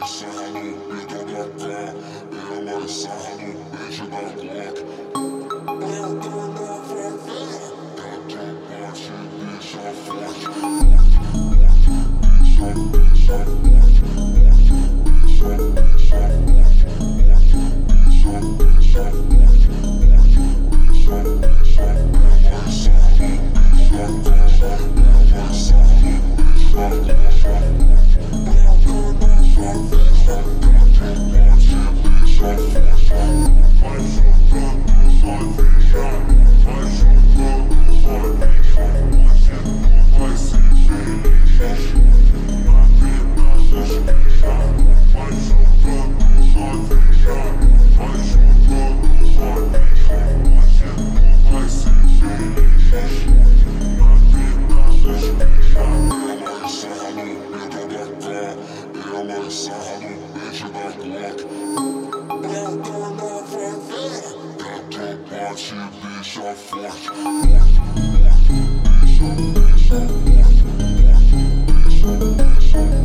sarra no peito da cá, ela sarra no peito da Glock. Brota na favela, da tua parte bicha forte. Bicha, bicha forte, bicha, bicha forte, bicha, bicha forte, bicha, bicha forte. Ela sarra no peito da cá, ela sarra no peito da Glock. Ela sarra no peito da Glock. Brota na favela, da tua parte bicha forte. Bicha, bicha forte, bicha, bicha forte.